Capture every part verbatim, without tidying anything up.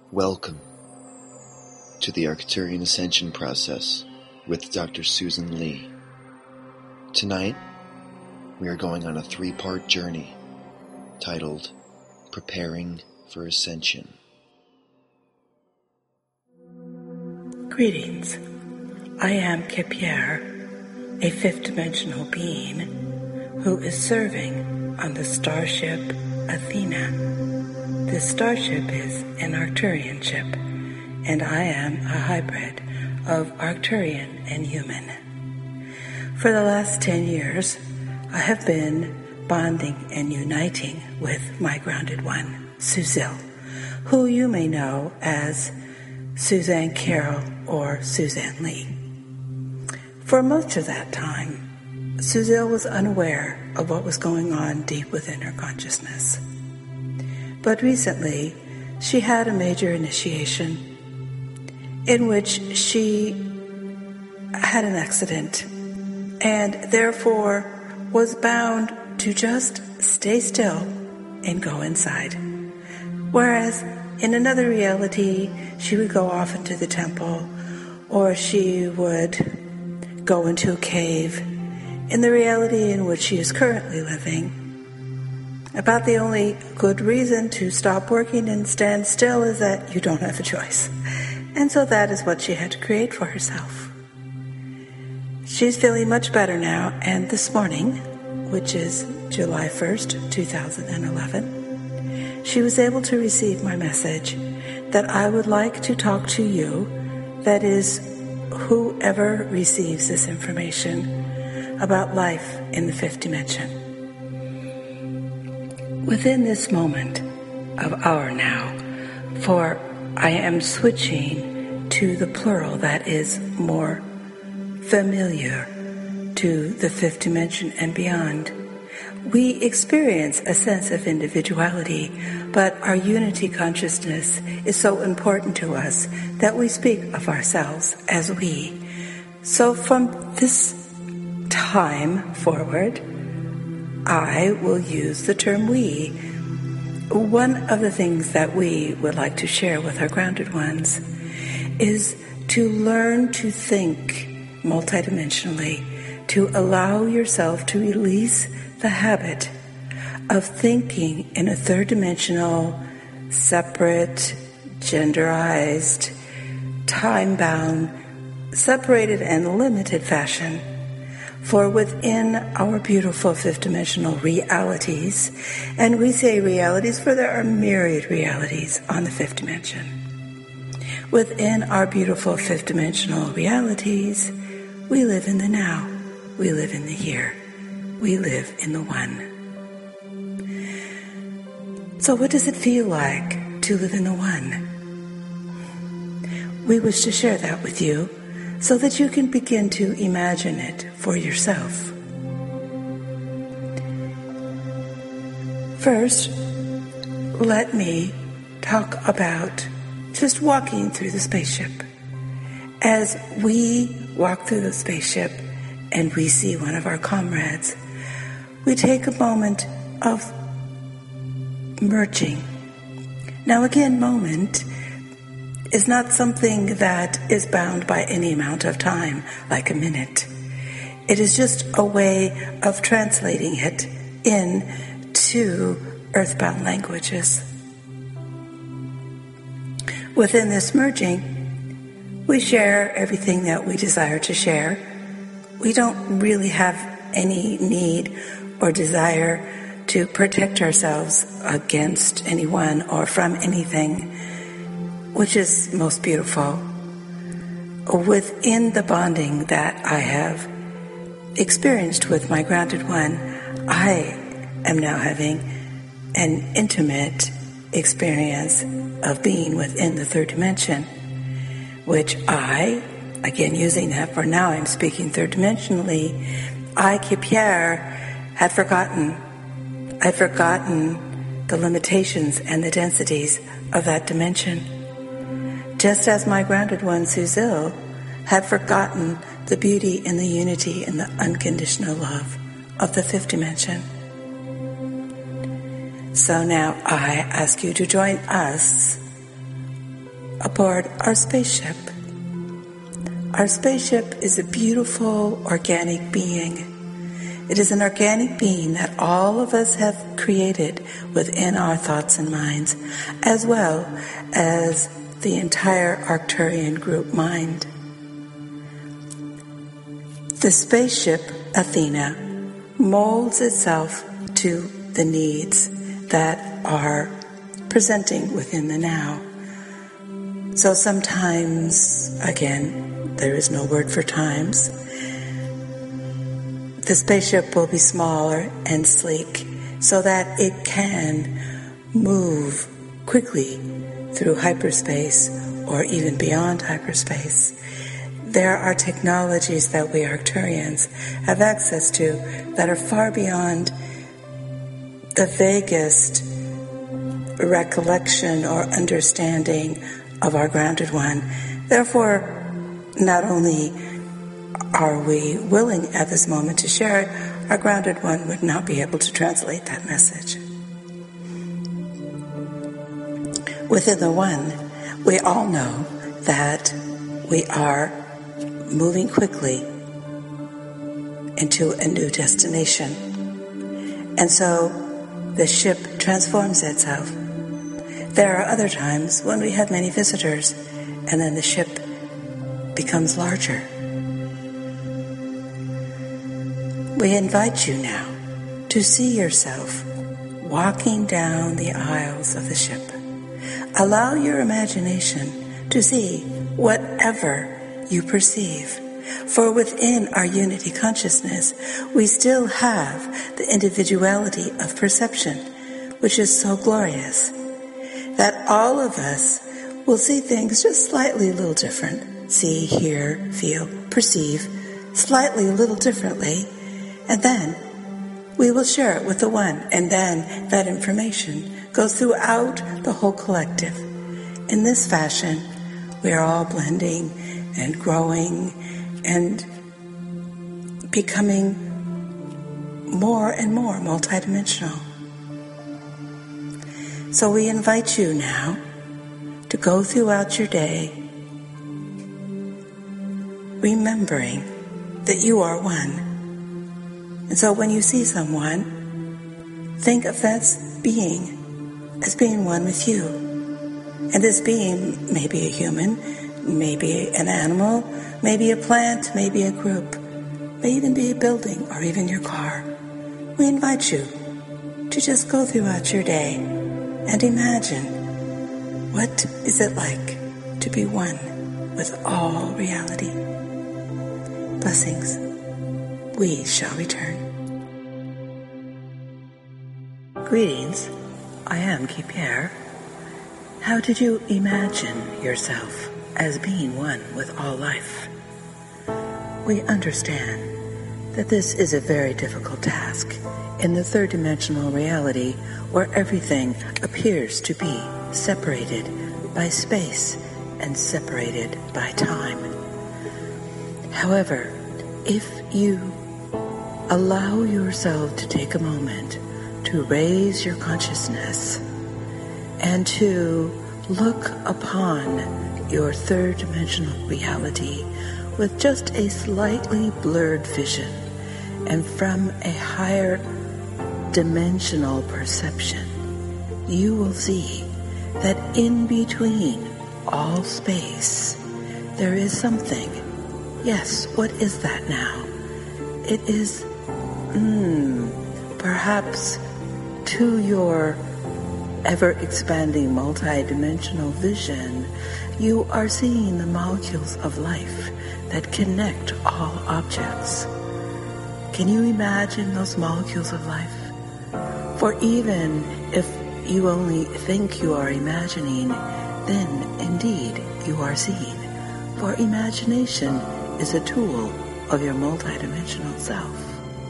Welcome to the Arcturian Ascension process with Doctor Susan Lee. Tonight, we are going on a three-part journey titled Preparing for Ascension. Greetings. I am Kepierre, a fifth-dimensional being who is serving on the starship Athena. This starship is an Arcturian ship, and I am a hybrid of Arcturian and human. For the last ten years, I have been bonding and uniting with my grounded one, Suzil, who you may know as Suzanne Carroll or Suzanne Lee. For most of that time, Suzil was unaware of what was going on deep within her consciousness. But recently, she had a major initiation in which she had an accident and therefore was bound to just stay still and go inside. Whereas in another reality, she would go off into the temple, or she would go into a cave. In the reality in which she is currently living, about the only good reason to stop working and stand still is that you don't have a choice. And so that is what she had to create for herself. She's feeling much better now, and this morning, which is July first, two thousand eleven, she was able to receive my message that I would like to talk to you, that is, whoever receives this information about life in the fifth dimension. Within this moment of our now, for I am switching to the plural that is more familiar to the fifth dimension and beyond, we experience a sense of individuality, but our unity consciousness is so important to us that we speak of ourselves as we. So from this time forward, I will use the term we. One of the things that we would like to share with our grounded ones is to learn to think multidimensionally, to allow yourself to release the habit of thinking in a third-dimensional, separate, genderized, time-bound, separated and limited fashion. For within our beautiful fifth-dimensional realities, and we say realities for there are myriad realities on the fifth dimension. Within our beautiful fifth-dimensional realities, we live in the now, we live in the here, we live in the one. So what does it feel like to live in the one? We wish to share that with you, so that you can begin to imagine it for yourself. First, let me talk about just walking through the spaceship. As we walk through the spaceship and we see one of our comrades, we take a moment of merging. Now again, moment is not something that is bound by any amount of time, like a minute. It is just a way of translating it into earthbound languages. Within this merging, we share everything that we desire to share. We don't really have any need or desire to protect ourselves against anyone or from anything, which is most beautiful. Within the bonding that I have experienced with my grounded one, I am now having an intimate experience of being within the third dimension, which I, again using that for now I'm speaking third dimensionally, I, Kepierre, had forgotten. I'd forgotten the limitations and the densities of that dimension. Just as my grounded one, Suzil, had forgotten the beauty and the unity and the unconditional love of the fifth dimension. So now I ask you to join us aboard our spaceship. Our spaceship is a beautiful organic being. It is an organic being that all of us have created within our thoughts and minds, as well as the entire Arcturian group mind. The spaceship, Athena, molds itself to the needs that are presenting within the now. So sometimes, again, there is no word for times, the spaceship will be smaller and sleek so that it can move quickly through hyperspace or even beyond hyperspace. There are technologies that we Arcturians have access to that are far beyond the vaguest recollection or understanding of our grounded one. Therefore, not only are we willing at this moment to share it, our grounded one would not be able to translate that message. Within the one, we all know that we are moving quickly into a new destination. And so the ship transforms itself. There are other times when we have many visitors, and then the ship becomes larger. We invite you now to see yourself walking down the aisles of the ship. Allow your imagination to see whatever you perceive. For within our unity consciousness, we still have the individuality of perception, which is so glorious, that all of us will see things just slightly a little different. See, hear, feel, perceive, slightly a little differently. And then we will share it with the one, and then that information goes throughout the whole collective. In this fashion, we are all blending and growing and becoming more and more multidimensional. So we invite you now to go throughout your day remembering that you are one. And so when you see someone, think of that being as being one with you. And this being may be a human, maybe an animal, maybe a plant, maybe a group, may even be a building or even your car. We invite you to just go throughout your day and imagine, what is it like to be one with all reality? Blessings. We shall return. Greetings. I am Kipierre. How did you imagine yourself as being one with all life? We understand that this is a very difficult task in the third dimensional reality where everything appears to be separated by space and separated by time. However, if you allow yourself to take a moment to raise your consciousness and to look upon your third dimensional reality with just a slightly blurred vision and from a higher dimensional perception, you will see that in between all space there is something. Yes, what is that now? It is, hmm, perhaps to your ever-expanding multi-dimensional vision, you are seeing the molecules of life that connect all objects. Can you imagine those molecules of life? For even if you only think you are imagining, then indeed you are seeing. For imagination is a tool of your multidimensional self.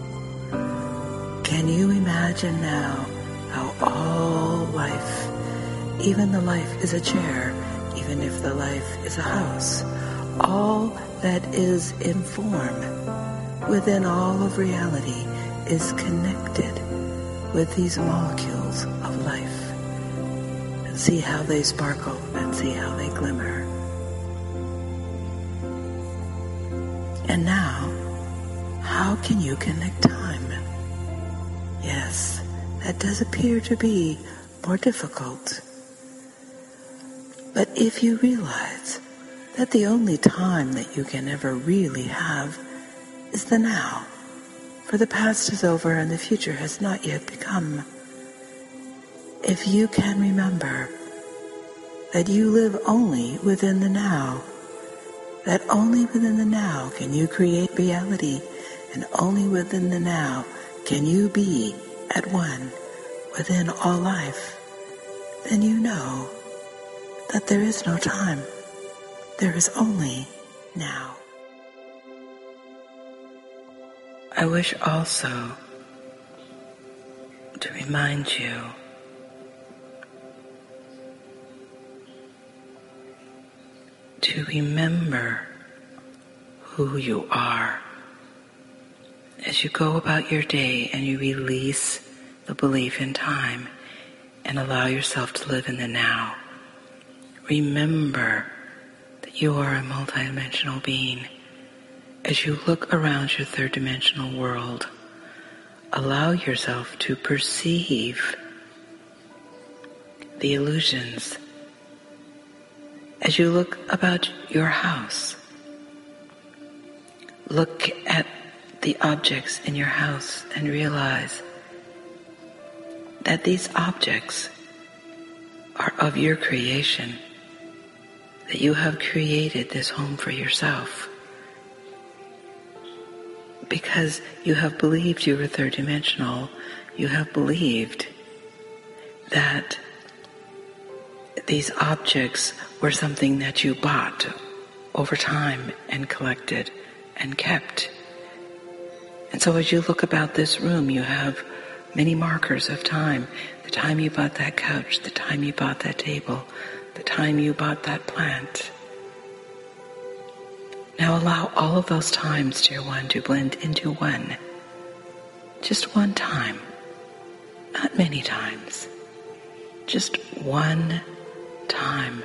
Can you imagine now how all life, even the life is a chair, even if the life is a house, all that is in form within all of reality is connected with these molecules of life. And See how they sparkle and see how they glimmer. And now, how can you connect time? Yes, that does appear to be more difficult. But if you realize that the only time that you can ever really have is the now, for the past is over and the future has not yet become. If you can remember that you live only within the now, that only within the now can you create reality, and only within the now can you be at one within all life, then you know that there is no time. There is only now. I wish also to remind you to remember who you are as you go about your day and you release the belief in time and allow yourself to live in the now. Remember that you are a multidimensional being. As you look around your third dimensional world, allow yourself to perceive the illusions. As you look about your house, look at the objects in your house and realize that these objects are of your creation, that you have created this home for yourself because you have believed you were third dimensional. You have believed that these objects were something that you bought over time and collected and kept. And so as you look about this room, you have many markers of time. The time you bought that couch, the time you bought that table, the time you bought that plant. Now allow all of those times, dear one, to blend into one. Just one time. Not many times. Just one time.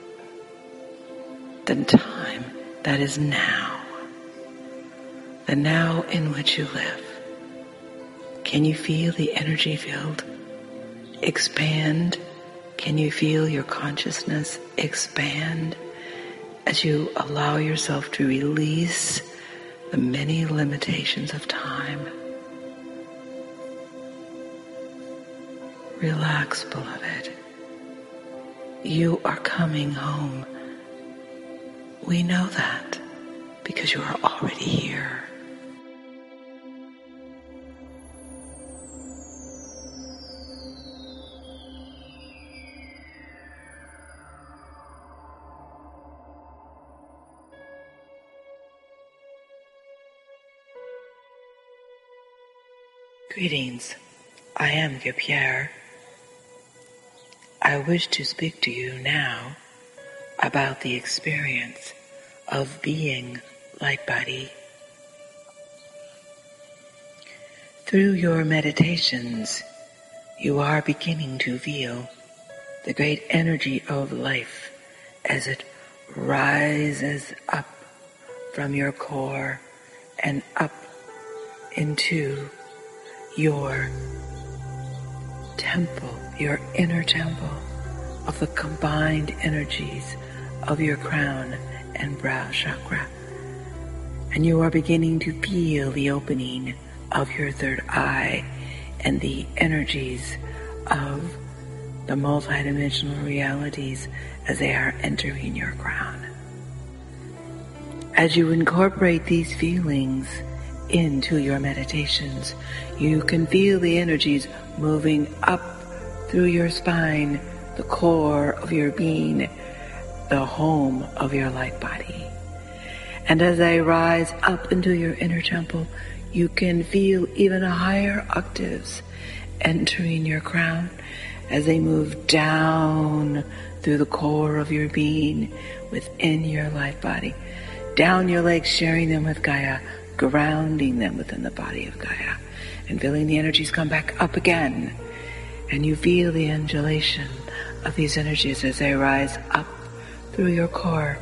The time that is now. The now in which you live. Can you feel the energy field expand? Can you feel your consciousness expand as you allow yourself to release the many limitations of time? Relax, beloved. You are coming home. We know that because you are already here. Greetings. I am Pierre. I wish to speak to you now about the experience of being light body. Through your meditations, you are beginning to feel the great energy of life as it rises up from your core and up into your temple, your inner temple of the combined energies of your crown and brow chakra. And you are beginning to feel the opening of your third eye and the energies of the multidimensional realities as they are entering your crown. As you incorporate these feelings into your meditations, you can feel the energies moving up through your spine, the core of your being, the home of your light body. And as they rise up into your inner temple, you can feel even higher octaves entering your crown as they move down through the core of your being within your light body, down your legs, sharing them with Gaia, grounding them within the body of Gaia, and feeling the energies come back up again. And you feel the undulation of these energies as they rise up through your core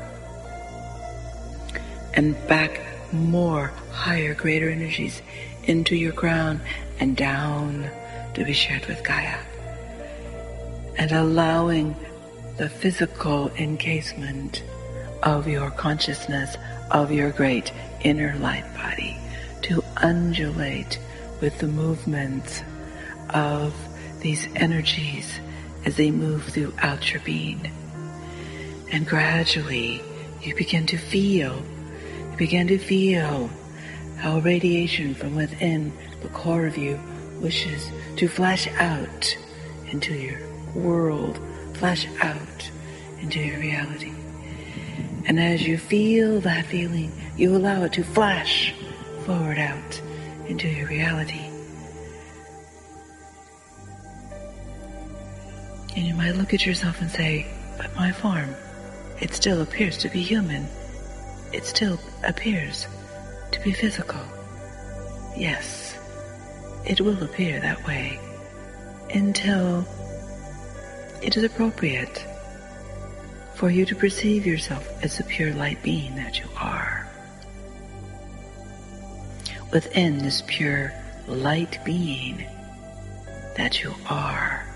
and back more higher, greater energies into your crown and down to be shared with Gaia. And allowing the physical encasement of your consciousness, of your great inner light body, to undulate with the movements of these energies as they move throughout your being. And gradually you begin to feel, you begin to feel how radiation from within the core of you wishes to flash out into your world, flash out into your reality. And as you feel that feeling, you allow it to flash forward out into your reality. And you might look at yourself and say, but my form, it still appears to be human. It still appears to be physical. Yes, it will appear that way until it is appropriate for you to perceive yourself as the pure light being that you are. Within this pure light being that you are,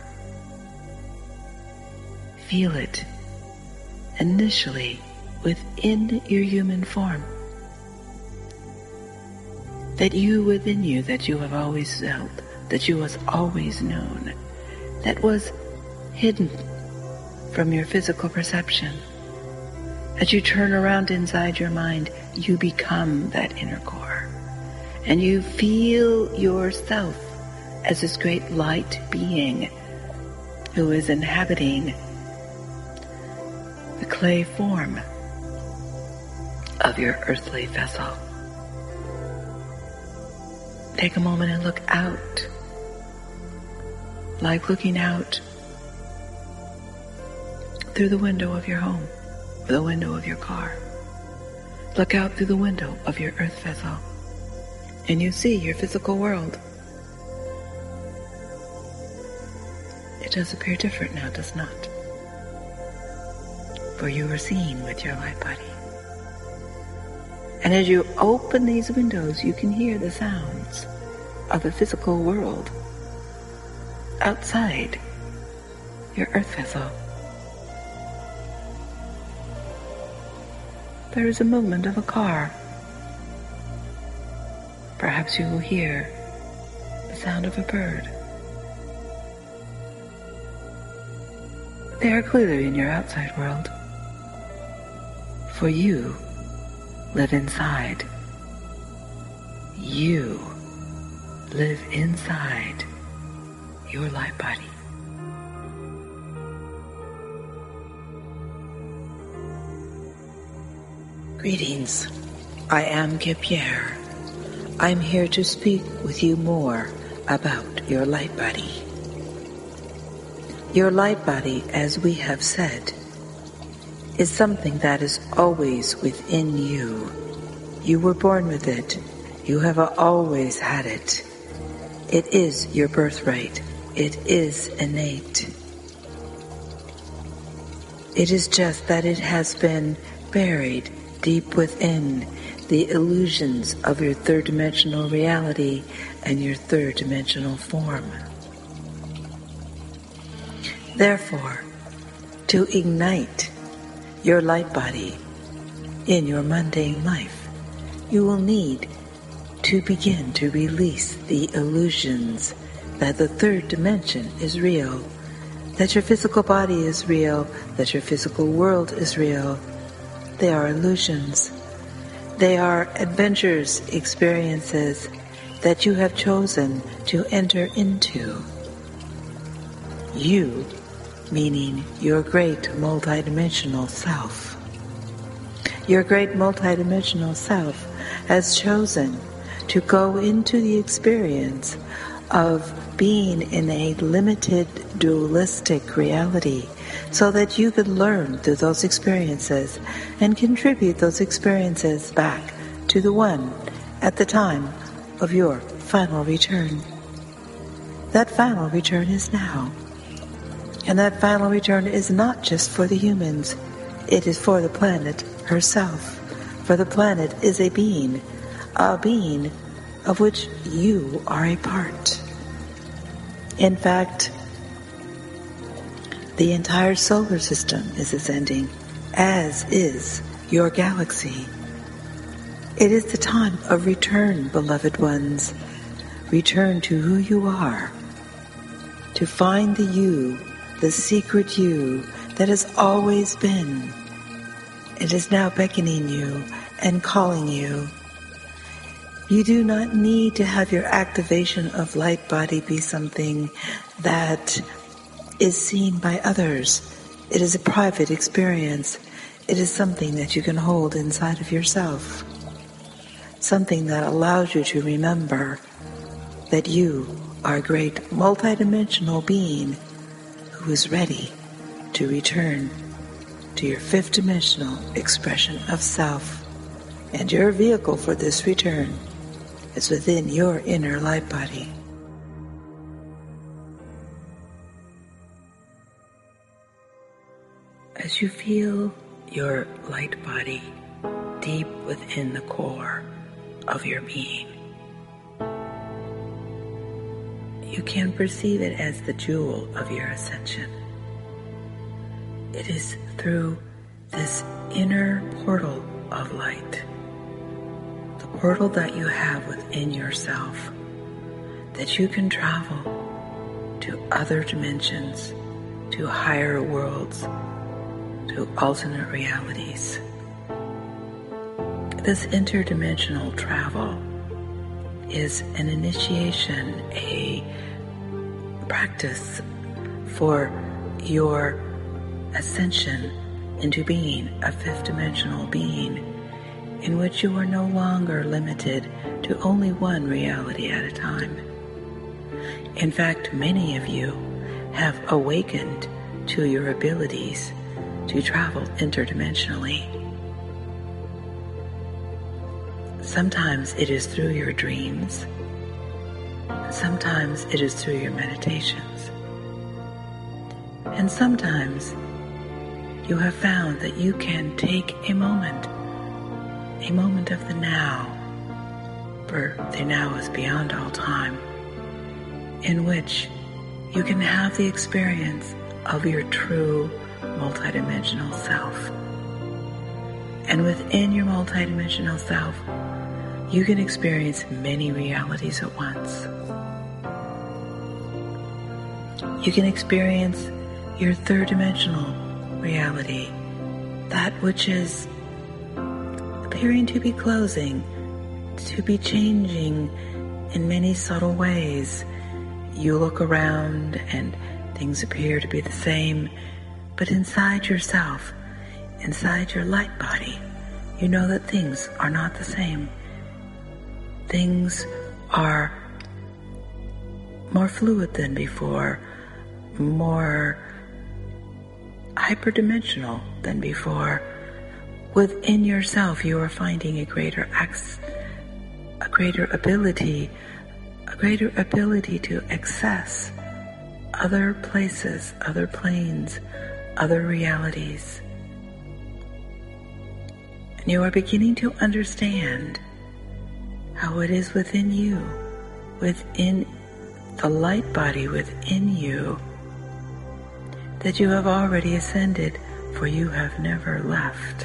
feel it initially within your human form. That you within you, that you have always felt, that you have always known, that was hidden from your physical perception. As you turn around inside your mind, you become that inner core. And you feel yourself as this great light being who is inhabiting the clay form of your earthly vessel. Take a moment and look out, like looking out through the window of your home, or the window of your car. Look out through the window of your earth vessel, and you see your physical world. It does appear different now, does not? For you are seeing with your light body. And as you open these windows, you can hear the sounds of the physical world outside your earth vessel. There is a movement of a car. Perhaps you will hear the sound of a bird. They are clearly in your outside world. For you live inside. You live inside your light body. Greetings. I am Kepierre. I'm here to speak with you more about your light body. Your light body, as we have said, is something that is always within you. You were born with it. You have always had it. It is your birthright. It is innate. It is just that it has been buried deep within the illusions of your third-dimensional reality and your third-dimensional form. Therefore, to ignite your light body in your mundane life, you will need to begin to release the illusions that the third dimension is real, that your physical body is real, that your physical world is real. They are illusions. They are adventures, experiences that you have chosen to enter into. You, meaning your great multidimensional self. Your great multidimensional self has chosen to go into the experience of being in a limited dualistic reality so that you could learn through those experiences and contribute those experiences back to the One at the time of your final return. That final return is now. And that final return is not just for the humans. It is for the planet herself. For the planet is a being, a being of which you are a part. In fact, the entire solar system is ascending, as is your galaxy. It is the time of return, beloved ones. Return to who you are. To find the you, the secret you that has always been. It is now beckoning you and calling you. You do not need to have your activation of light body be something that is seen by others. It is a private experience. It is something that you can hold inside of yourself. Something that allows you to remember that you are a great multidimensional being who is ready to return to your fifth dimensional expression of self. And your vehicle for this return is within your inner light body. As you feel your light body deep within the core of your being, you can perceive it as the jewel of your ascension. It is through this inner portal of light, the portal that you have within yourself, that you can travel to other dimensions, to higher worlds, to alternate realities. This interdimensional travel is an initiation, a practice for your ascension into being a fifth dimensional being in which you are no longer limited to only one reality at a time. In fact, many of you have awakened to your abilities to travel interdimensionally. Sometimes it is through your dreams. Sometimes it is through your meditations. And sometimes you have found that you can take a moment, a moment of the now, for the now is beyond all time, in which you can have the experience of your true multidimensional self. And within your multidimensional self, you can experience many realities at once. You can experience your third dimensional reality, that which is appearing to be closing, to be changing in many subtle ways. You look around and things appear to be the same, but inside yourself, inside your light body, you know that things are not the same. Things are more fluid than before, more hyperdimensional than before. Within yourself, you are finding a greater access, a greater ability, a greater ability to access other places, other planes, other realities. And you are beginning to understand how it is within you, within the light body within you, that you have already ascended, for you have never left.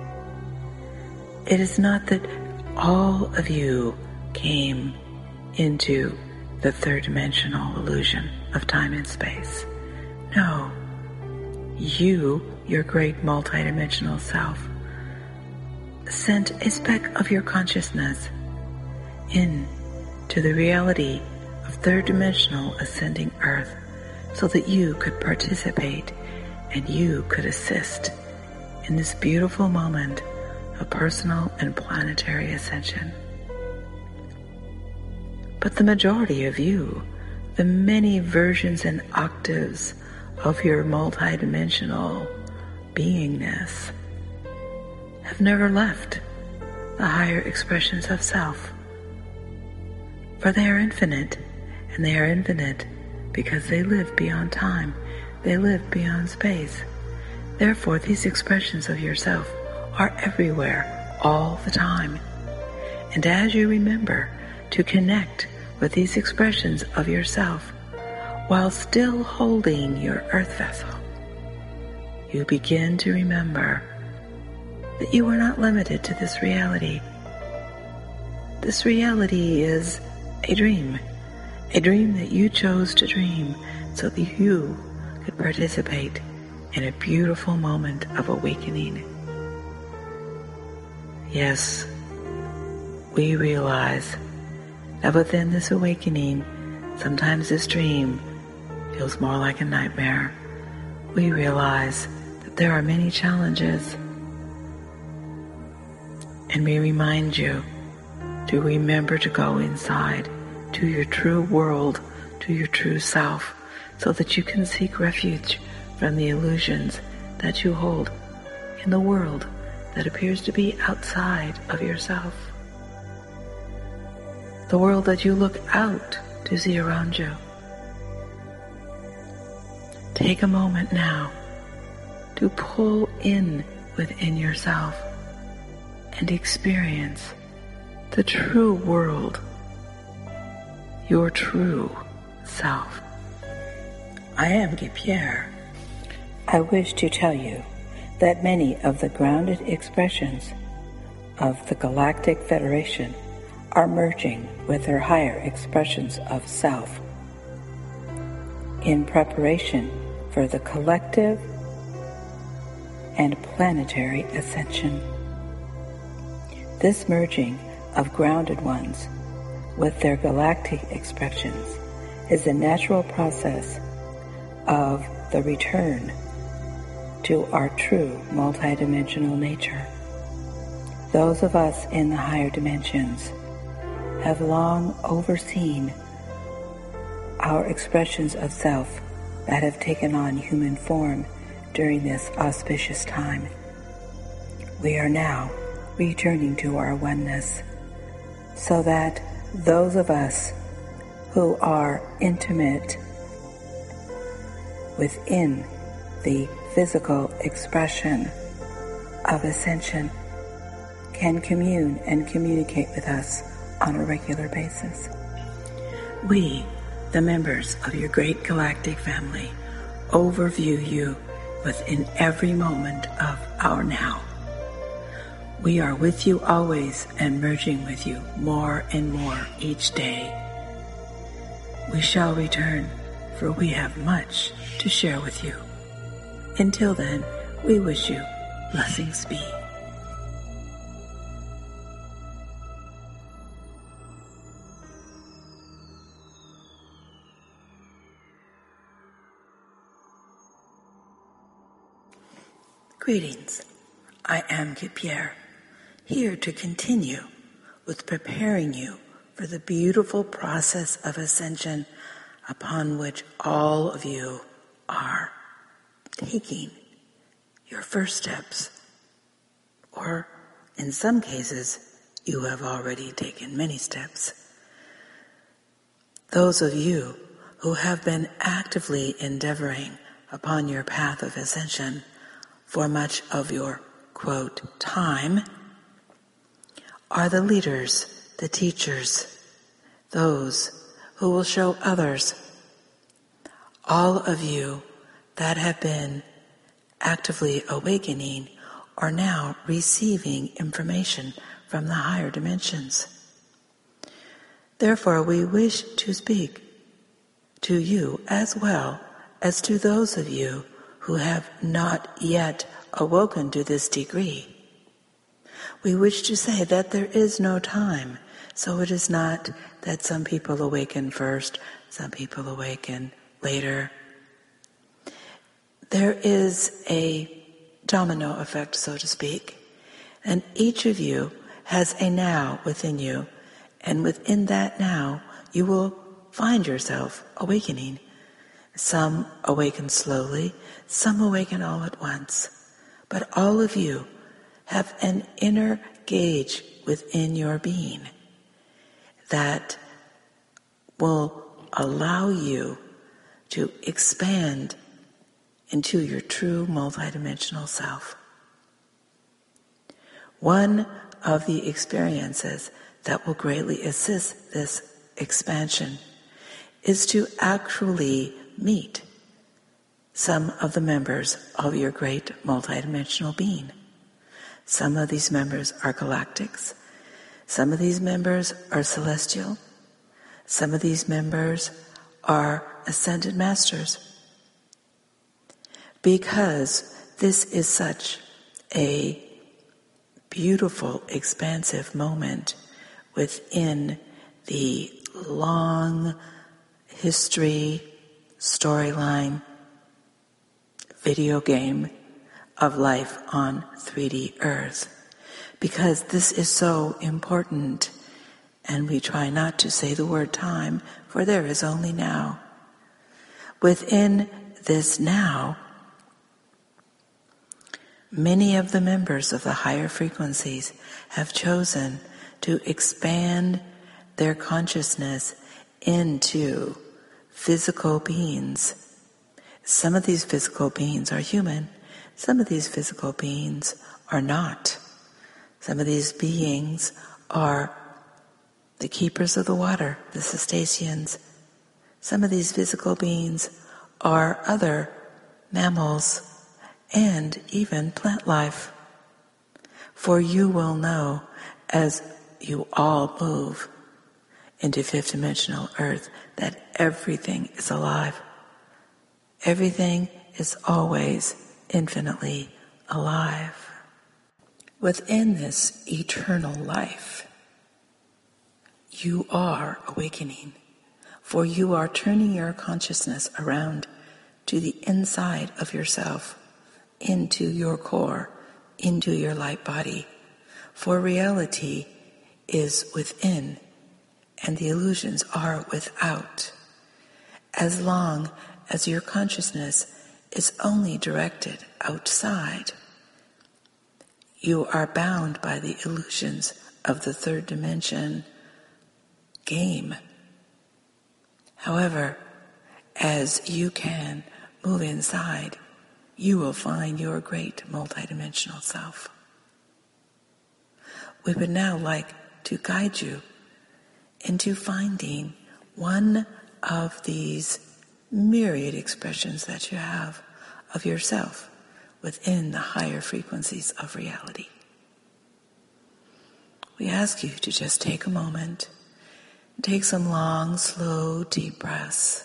It is not that all of you came into the third dimensional illusion of time and space. No, you, your great multidimensional self, sent a speck of your consciousness in to the reality of third dimensional ascending earth, so that you could participate and you could assist in this beautiful moment of personal and planetary ascension. But the majority of you, the many versions and octaves of your multidimensional beingness, have never left the higher expressions of self. For they are infinite, and they are infinite because they live beyond time. they live beyond space. Therefore, these expressions of yourself are everywhere, all the time. And as you remember to connect with these expressions of yourself while still holding your earth vessel, you begin to remember that you are not limited to this reality. This reality is a dream, a dream that you chose to dream so that you could participate in a beautiful moment of awakening. Yes, we realize that within this awakening, sometimes this dream feels more like a nightmare. We realize that there are many challenges, and we remind you to remember to go inside to your true world, to your true self, so that you can seek refuge from the illusions that you hold in the world that appears to be outside of yourself. The world that you look out to see around you. Take a moment now to pull in within yourself and experience the true world, your true self. I am Guy Pierre. I wish to tell you that many of the grounded expressions of the Galactic Federation are merging with their higher expressions of self in preparation for the collective and planetary ascension. This merging of grounded ones with their galactic expressions is the natural process of the return to our true multidimensional nature. Those of us in the higher dimensions have long overseen our expressions of self that have taken on human form during this auspicious time. We are now returning to our oneness, so that those of us who are intimate within the physical expression of ascension can commune and communicate with us on a regular basis. We, the members of your great galactic family, overview you within every moment of our now. We are with you always and merging with you more and more each day. We shall return, for we have much to share with you. Until then, we wish you blessings be. Greetings. I am Guy Pierre, here to continue with preparing you for the beautiful process of ascension upon which all of you are taking your first steps, or in some cases, you have already taken many steps. Those of you who have been actively endeavoring upon your path of ascension for much of your, quote, time, are the leaders, the teachers, those who will show others. All of you that have been actively awakening are now receiving information from the higher dimensions. Therefore, we wish to speak to you as well as to those of you who have not yet awoken to this degree. We wish to say that there is no time, so it is not that some people awaken first, some people awaken later. There is a domino effect, so to speak, and each of you has a now within you, and within that now you will find yourself awakening. Some awaken slowly, some awaken all at once, but all of you have an inner gauge within your being that will allow you to expand into your true multidimensional self. One of the experiences that will greatly assist this expansion is to actually meet some of the members of your great multidimensional being. Some of these members are galactics. Some of these members are celestial. Some of these members are ascended masters. Because this is such a beautiful, expansive moment within the long history, storyline, video game of life on three D Earth. Because this is so important, and we try not to say the word time, for there is only now. Within this now, many of the members of the higher frequencies have chosen to expand their consciousness into physical beings. Some of these physical beings are human. Some of these physical beings are not. Some of these beings are the keepers of the water, the cetaceans. Some of these physical beings are other mammals and even plant life. For you will know, as you all move into fifth dimensional Earth, that everything is alive. Everything is always infinitely alive. Within this eternal life, you are awakening, for you are turning your consciousness around to the inside of yourself, into your core, into your light body. For reality is within, and the illusions are without. As long as your consciousness is only directed outside, you are bound by the illusions of the third dimension game. However, as you can move inside, you will find your great multidimensional self. We would now like to guide you into finding one of these myriad expressions that you have of yourself within the higher frequencies of reality. We ask you to just take a moment, take some long, slow, deep breaths.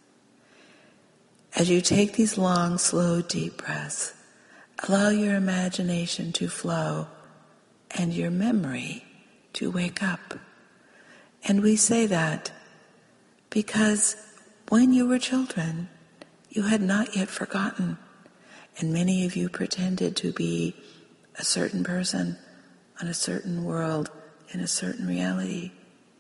As you take these long, slow, deep breaths, allow your imagination to flow and your memory to wake up. And we say that because when you were children, you had not yet forgotten, and many of you pretended to be a certain person on a certain world in a certain reality.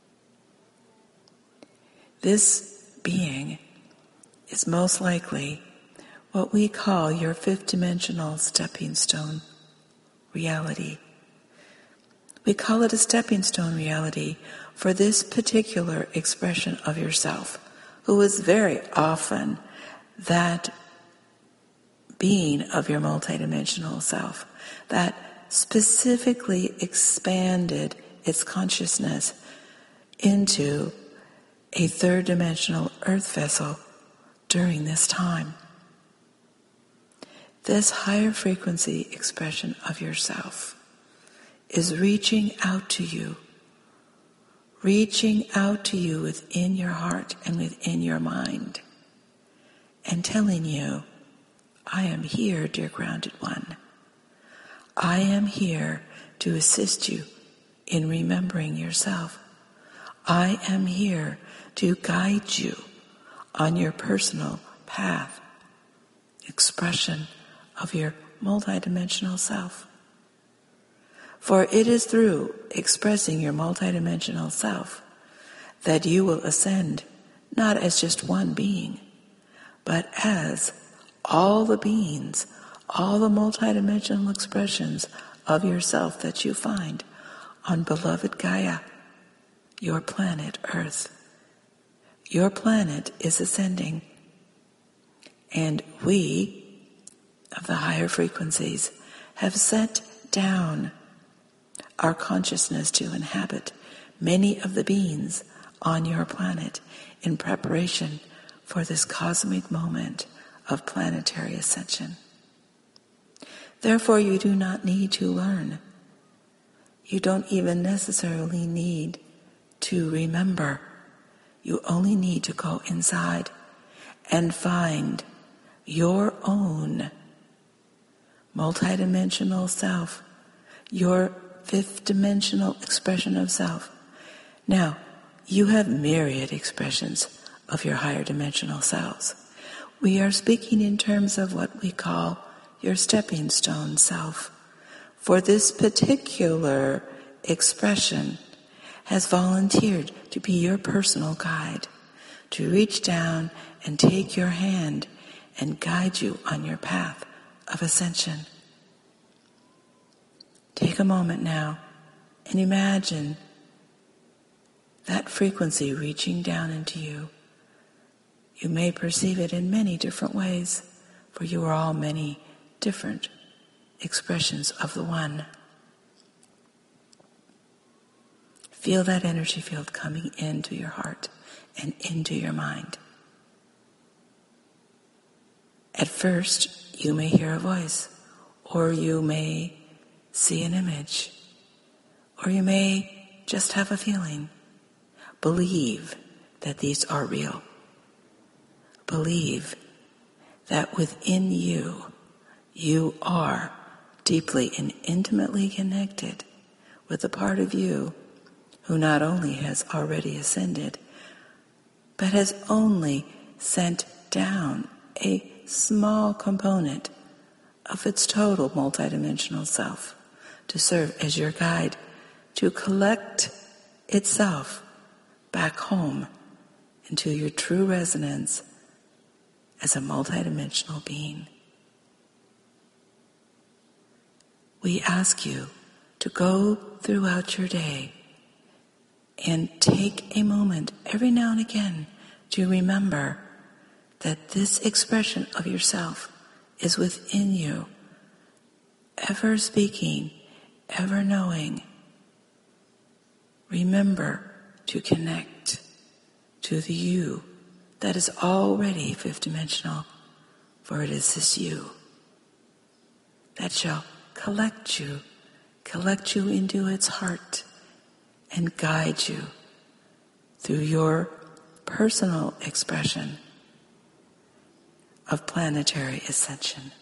This being is most likely what we call your fifth dimensional stepping stone reality. We call it a stepping stone reality for this particular expression of yourself, who is very often that being of your multidimensional self that specifically expanded its consciousness into a third dimensional earth vessel during this time. This higher frequency expression of yourself is reaching out to you, reaching out to you within your heart and within your mind, and telling you, I am here, dear grounded one. I am here to assist you in remembering yourself. I am here to guide you on your personal path, expression of your multidimensional self. For it is through expressing your multidimensional self that you will ascend, not as just one being, but as all the beings, all the multidimensional expressions of yourself that you find on beloved Gaia, your planet Earth. Your planet is ascending, and we of the higher frequencies have set down our consciousness to inhabit many of the beings on your planet in preparation for this cosmic moment of planetary ascension. Therefore, you do not need to learn. You don't even necessarily need to remember. You only need to go inside and find your own multidimensional self, your fifth dimensional expression of self. Now, you have myriad expressions of your higher dimensional selves. We are speaking in terms of what we call your stepping stone self. For this particular expression has volunteered to be your personal guide, to reach down and take your hand and guide you on your path of ascension. Take a moment now and imagine that frequency reaching down into you. You may perceive it in many different ways, for you are all many different expressions of the One. Feel that energy field coming into your heart and into your mind. At first, you may hear a voice, or you may see an image, or you may just have a feeling. Believe that these are real. Believe that within you, you are deeply and intimately connected with a part of you who not only has already ascended, but has only sent down a small component of its total multidimensional self to serve as your guide, to collect itself back home into your true resonance as a multidimensional being. We ask you to go throughout your day and take a moment every now and again to remember that this expression of yourself is within you, ever speaking, ever knowing. Remember to connect to the you that is already fifth dimensional, for it is this you that shall collect you, collect you into its heart, and guide you through your personal expression of planetary ascension.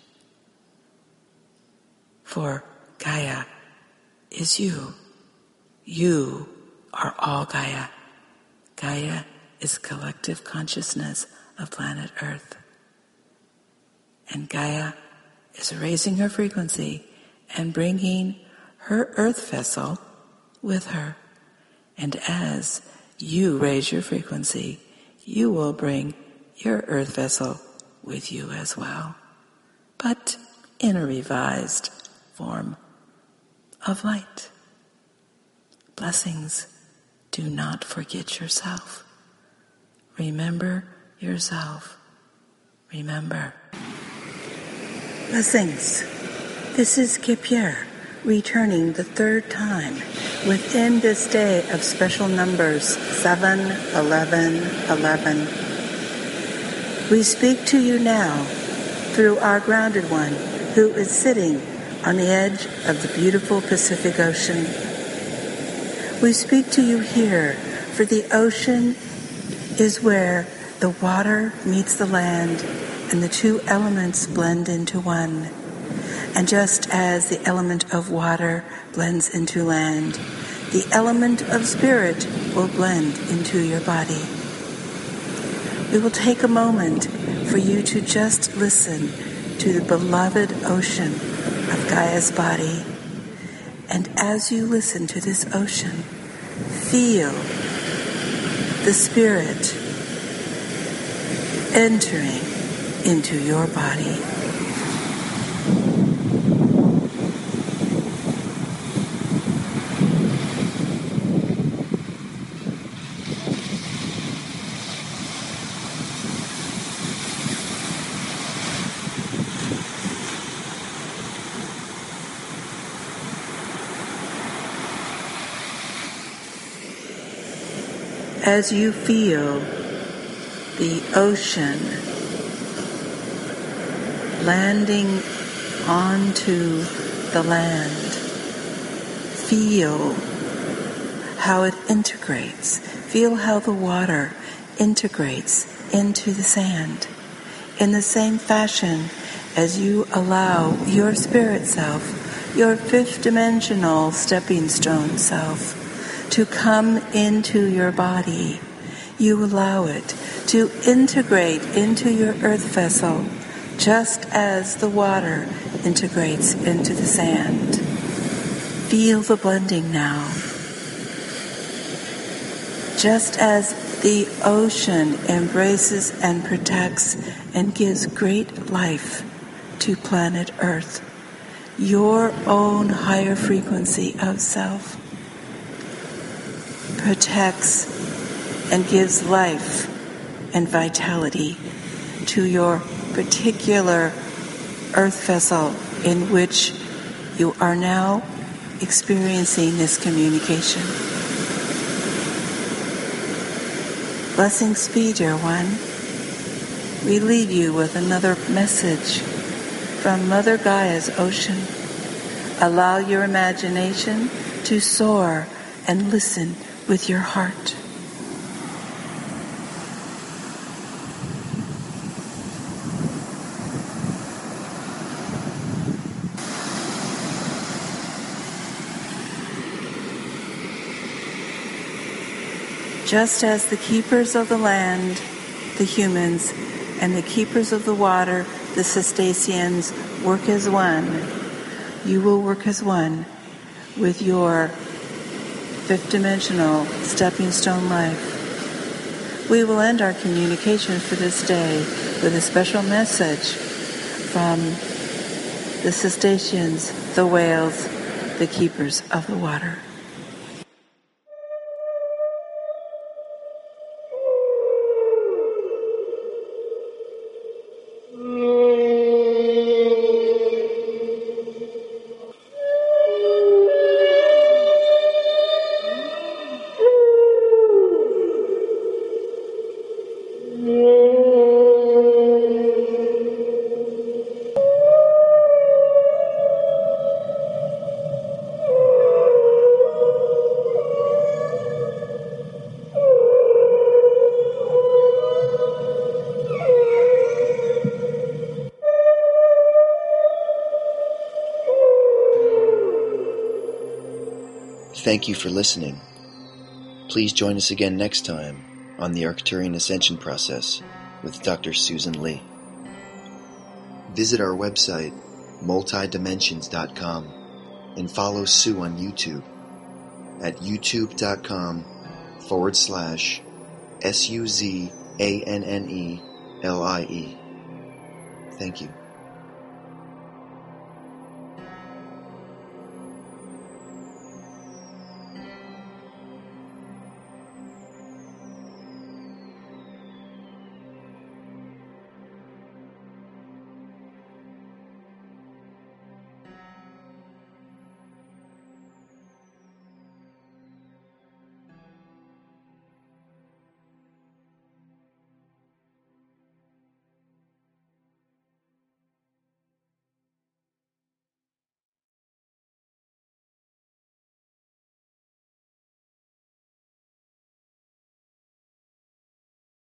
For Gaia is you. You are all Gaia. Gaia is collective consciousness of planet Earth. And Gaia is raising her frequency and bringing her earth vessel with her. And as you raise your frequency, you will bring your earth vessel with you as well, but in a revised form of light. Blessings. Do not forget yourself. Remember yourself. Remember. Blessings. This is Kepierre, returning the third time within this day of special numbers seven, eleven, eleven. We speak to you now through our grounded one who is sitting on the edge of the beautiful Pacific Ocean. We speak to you here, for the ocean is where the water meets the land and the two elements blend into one. And just as the element of water blends into land, the element of spirit will blend into your body. We will take a moment for you to just listen to the beloved ocean of Gaia's body. And as you listen to this ocean, feel the spirit entering into your body. as you feel the ocean landing onto the land, feel how it integrates. Feel how the water integrates into the sand. In the same fashion as you allow your spirit self, your fifth dimensional stepping stone self, to come into your body, you allow it to integrate into your earth vessel, just as the water integrates into the sand. Feel the blending now. Just as the ocean embraces and protects and gives great life to planet Earth, your own higher frequency of self protects and gives life and vitality to your particular earth vessel in which you are now experiencing this communication. Blessings be, dear one. We leave you with another message from Mother Gaia's ocean. Allow your imagination to soar and listen with your heart. Just as the keepers of the land, the humans, and the keepers of the water, the cetaceans, work as one, you will work as one with your fifth dimensional stepping stone life. We will end our communication for this day with a special message from the cetaceans, the whales, the keepers of the water. Thank you for listening. Please join us again next time on the Arcturian Ascension Process with Doctor Susan Lee. Visit our website, multidimensions dot com, and follow Sue on YouTube at youtube.com forward slash S U Z A N N E L I E. Thank you.